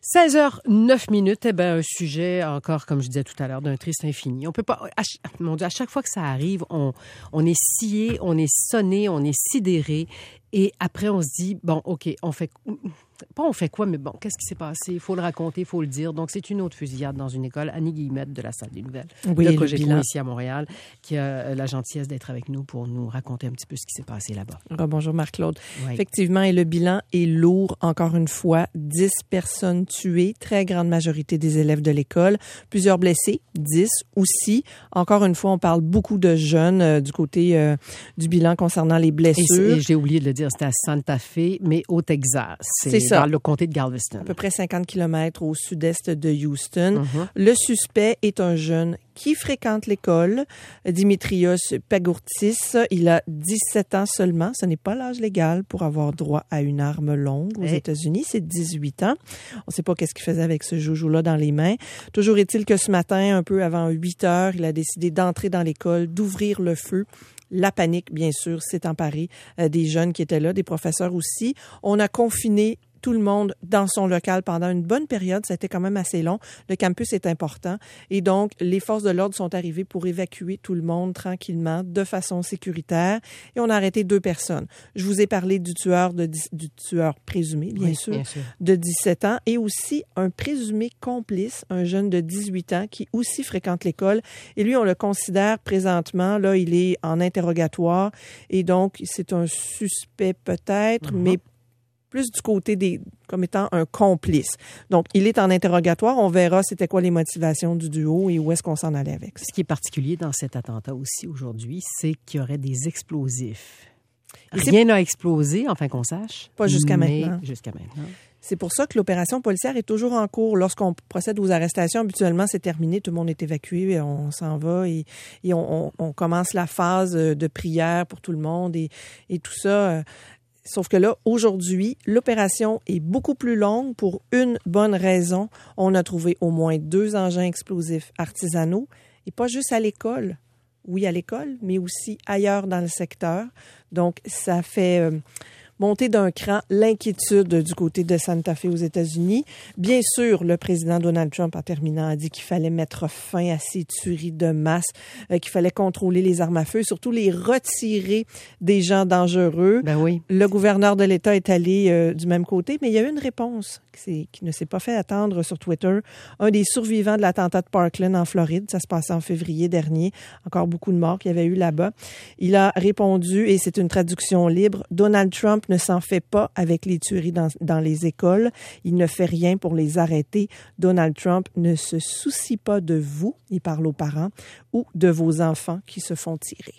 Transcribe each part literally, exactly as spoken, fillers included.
seize heures neuf minutes, eh ben un sujet encore, comme je disais tout à l'heure, d'un triste infini. On peut pas, à, mon Dieu, à chaque fois que ça arrive, on, on est scié, on est sonné, on est sidéré. Et après, on se dit, bon, OK, on fait... Pas on fait quoi, mais bon, qu'est-ce qui s'est passé? Il faut le raconter, il faut le dire. Donc, c'est une autre fusillade dans une école. Annie Guillemette de la Salle des Nouvelles, oui, le le Cogeco bilan. ici à Montréal, qui a la gentillesse d'être avec nous pour nous raconter un petit peu ce qui s'est passé là-bas. Ah, bonjour Marc-Claude. Oui. Effectivement, et le bilan est lourd, encore une fois. dix personnes tuées, très grande majorité des élèves de l'école. Plusieurs blessés, dix aussi. Encore une fois, on parle beaucoup de jeunes euh, du côté euh, du bilan concernant les blessures. Et, et j'ai oublié de le dire, c'était à Santa Fe, mais au Texas. C'est, c'est ça. Dans le comté de Galveston. À peu près cinquante kilomètres au sud-est de Houston. Mm-hmm. Le suspect est un jeune qui fréquente l'école, Dimitrios Pagourtis. Il a dix-sept ans seulement. Ce n'est pas l'âge légal pour avoir droit à une arme longue aux hey. États-Unis. C'est dix-huit ans. On ne sait pas qu'est-ce qu'il faisait avec ce joujou-là dans les mains. Toujours est-il que ce matin, un peu avant huit heures, il a décidé d'entrer dans l'école, d'ouvrir le feu. La panique, bien sûr, s'est emparée euh, des jeunes qui étaient là, des professeurs aussi. On a confiné tout le monde dans son local pendant une bonne période. Ça a été quand même assez long. Le campus est important. Et donc, les forces de l'ordre sont arrivées pour évacuer tout le monde tranquillement, de façon sécuritaire. Et on a arrêté deux personnes. Je vous ai parlé du tueur, de, du tueur présumé, bien, oui, sûr, bien sûr, de dix-sept ans, et aussi un présumé complice, un jeune de dix-huit ans qui aussi fréquente l'école. Et lui, on le considère présentement, là, il est en interrogatoire. Et donc, c'est un suspect peut-être, mm-hmm. mais plus du côté des comme étant un complice. Donc, il est en interrogatoire. On verra c'était quoi les motivations du duo et où est-ce qu'on s'en allait avec ça. Ce qui est particulier dans cet attentat aussi aujourd'hui, c'est qu'il y aurait des explosifs. Rien n'a explosé, enfin qu'on sache. Pas jusqu'à mais maintenant. Jusqu'à maintenant. C'est pour ça que l'opération policière est toujours en cours. Lorsqu'on procède aux arrestations, habituellement, c'est terminé, tout le monde est évacué, on s'en va et, et on, on, on commence la phase de prière pour tout le monde et, et tout ça. Sauf que là, aujourd'hui, l'opération est beaucoup plus longue pour une bonne raison. On a trouvé au moins deux engins explosifs artisanaux et pas juste à l'école. Oui, à l'école, mais aussi ailleurs dans le secteur. Donc, ça fait euh, monter d'un cran l'inquiétude du côté de Santa Fe aux États-Unis. Bien sûr, le président Donald Trump, en terminant, a dit qu'il fallait mettre fin à ces tueries de masse, euh, qu'il fallait contrôler les armes à feu, surtout les retirer des gens dangereux. Ben oui. Le gouverneur de l'État est allé euh, du même côté, mais il y a eu une réponse qui, qui ne s'est pas fait attendre sur Twitter. Un des survivants de l'attentat de Parkland en Floride, ça se passait en février dernier, encore beaucoup de morts qu'il y avait eu là-bas. Il a répondu, et c'est une traduction libre, « Donald Trump ne s'en fait pas avec les tueries dans, dans les écoles. Il ne fait rien pour les arrêter. Donald Trump ne se soucie pas de vous, il parle aux parents, ou de vos enfants qui se font tirer.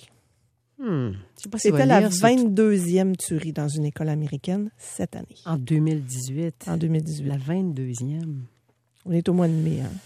Hmm. Je sais pas si C'était la lire, vingt-deuxième tuerie dans une école américaine cette année. En deux mille dix-huit. En deux mille dix-huit. La vingt-deuxième. On est au mois de mai, hein?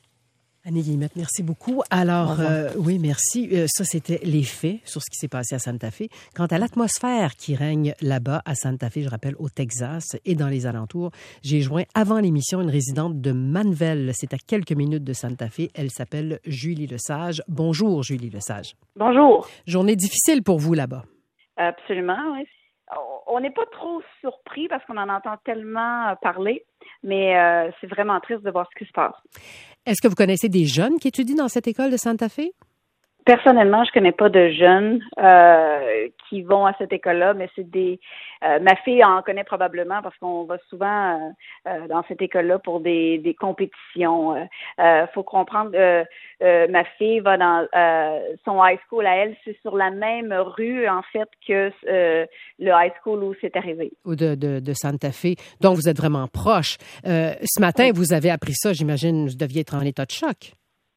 Annie Guillemette, merci beaucoup. Alors, euh, oui, merci. Euh, ça, c'était les faits sur ce qui s'est passé à Santa Fe. Quant à l'atmosphère qui règne là-bas, à Santa Fe, je rappelle, au Texas et dans les alentours, j'ai joint avant l'émission une résidente de Manvel. C'est à quelques minutes de Santa Fe. Elle s'appelle Julie Lesage. Bonjour, Julie Lesage. Bonjour. Journée difficile pour vous là-bas. Absolument, oui. On n'est pas trop surpris parce qu'on en entend tellement parler, mais euh, c'est vraiment triste de voir ce qui se passe. Est-ce que vous connaissez des jeunes qui étudient dans cette école de Santa Fe? Personnellement, je connais pas de jeunes euh, qui vont à cette école-là, mais c'est des. Euh, ma fille en connaît probablement parce qu'on va souvent euh, euh, dans cette école-là pour des, des compétitions. Il euh, faut comprendre, euh, euh, ma fille va dans euh, son high school à elle, c'est sur la même rue en fait que euh, le high school où c'est arrivé. Ou de, de, de Santa Fe. Donc vous êtes vraiment proche. Euh, ce matin, oui. Vous avez appris ça. J'imagine, vous deviez être en état de choc.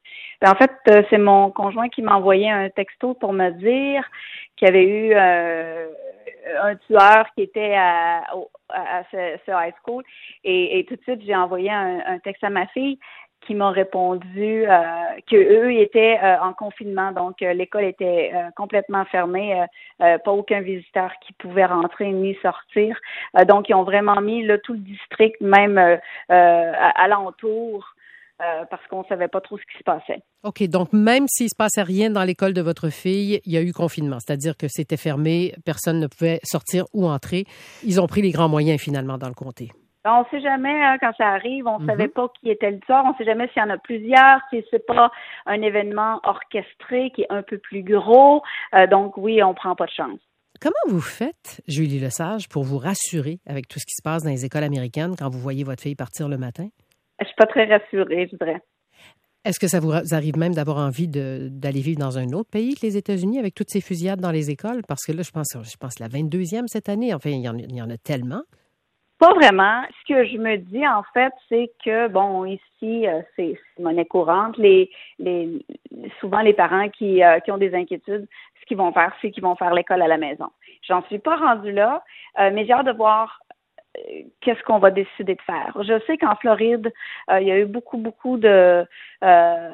En fait, c'est mon conjoint qui m'a envoyé un texto pour me dire qu'il y avait eu euh, un tueur qui était à, à ce, ce high school. Et, et tout de suite, j'ai envoyé un, un texte à ma fille qui m'a répondu euh, qu'eux étaient euh, en confinement. Donc, euh, l'école était euh, complètement fermée. Euh, euh, pas aucun visiteur qui pouvait rentrer ni sortir. Euh, donc, ils ont vraiment mis là, tout le district, même euh, euh, alentour, Euh, parce qu'on ne savait pas trop ce qui se passait. OK. Donc, même s'il ne se passait rien dans l'école de votre fille, il y a eu confinement. C'est-à-dire que c'était fermé, personne ne pouvait sortir ou entrer. Ils ont pris les grands moyens, finalement, dans le comté. On ne sait jamais hein, quand ça arrive, on ne Mm-hmm. savait pas qui était le tueur, on ne sait jamais s'il y en a plusieurs, si c'est pas un événement orchestré qui est un peu plus gros. Euh, donc oui, on prend pas de chance. Comment vous faites, Julie Lesage, pour vous rassurer avec tout ce qui se passe dans les écoles américaines quand vous voyez votre fille partir le matin? Je suis pas très rassurée, je dirais. Est-ce que ça vous arrive même d'avoir envie de, d'aller vivre dans un autre pays que les États-Unis avec toutes ces fusillades dans les écoles? Parce que là, je pense, je pense la vingt-deuxième cette année. Enfin, il y en, il y en a tellement. Pas vraiment. Ce que je me dis, en fait, c'est que, bon, ici, euh, c'est, c'est monnaie courante. Les, les, souvent, les parents qui, euh, qui ont des inquiétudes, ce qu'ils vont faire, c'est qu'ils vont faire l'école à la maison. J'en suis pas rendue là, euh, mais j'ai hâte de voir qu'est-ce qu'on va décider de faire. Je sais qu'en Floride, euh, il y a eu beaucoup, beaucoup de... Euh,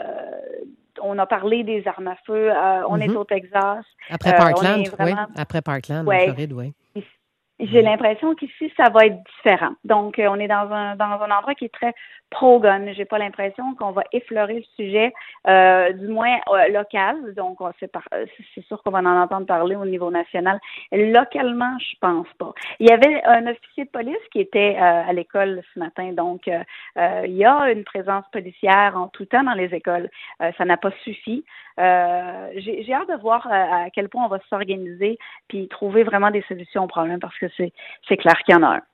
on a parlé des armes à feu. Euh, on mm-hmm. est au Texas. Après Parkland, euh, vraiment... oui. Après Parkland, ouais. En Floride, oui. J'ai l'impression qu'ici, ça va être différent. Donc, euh, on est dans un dans un endroit qui est très pro-gun. J'ai pas l'impression qu'on va effleurer le sujet, euh, du moins euh, local. Donc, on sait par, c'est sûr qu'on va en entendre parler au niveau national. Localement, je pense pas. Il y avait un officier de police qui était euh, à l'école ce matin. Donc, euh, euh, il y a une présence policière en tout temps dans les écoles. Euh, ça n'a pas suffi. Euh, j'ai, j'ai hâte de voir à, à quel point on va s'organiser puis trouver vraiment des solutions aux problèmes parce que c'est, c'est clair qu'il y en a un.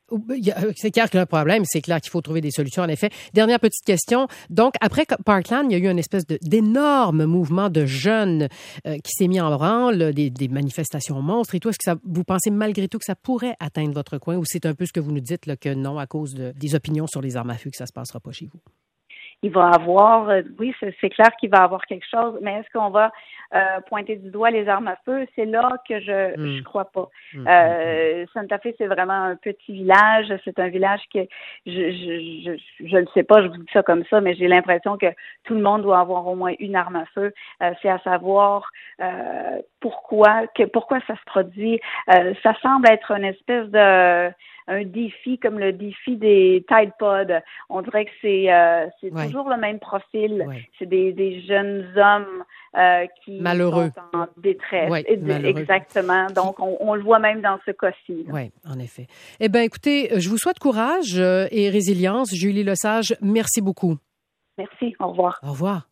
C'est clair qu'il y a un problème, c'est clair qu'il faut trouver des solutions, en effet. Dernière petite question. Donc, après Parkland, il y a eu une espèce de, d'énorme mouvement de jeunes euh, qui s'est mis en branle, des, des manifestations monstres et tout. Est-ce que ça, vous pensez malgré tout que ça pourrait atteindre votre coin ou c'est un peu ce que vous nous dites, là, que non, à cause de, des opinions sur les armes à feu, que ça se passera pas chez vous? Il va avoir, euh, oui, c'est, c'est clair qu'il va avoir quelque chose, mais est-ce qu'on va euh, pointer du doigt les armes à feu? C'est là que je mm. je crois pas. Mm. Euh, Santa Fe, c'est vraiment un petit village. C'est un village que je je je je ne sais pas, je vous dis ça comme ça, mais j'ai l'impression que tout le monde doit avoir au moins une arme à feu. Euh, c'est à savoir euh, pourquoi que pourquoi ça se produit. Euh, ça semble être une espèce de un défi comme le défi des Tide Pods. On dirait que c'est euh, c'est ouais. toujours le même profil. Ouais. C'est des, des jeunes hommes euh, qui malheureux. sont en détresse. Ouais, exactement. Donc, on, on le voit même dans ce cas-ci. Oui, en effet. Eh bien, écoutez, je vous souhaite courage et résilience. Julie Lesage, merci beaucoup. Merci. Au revoir. Au revoir.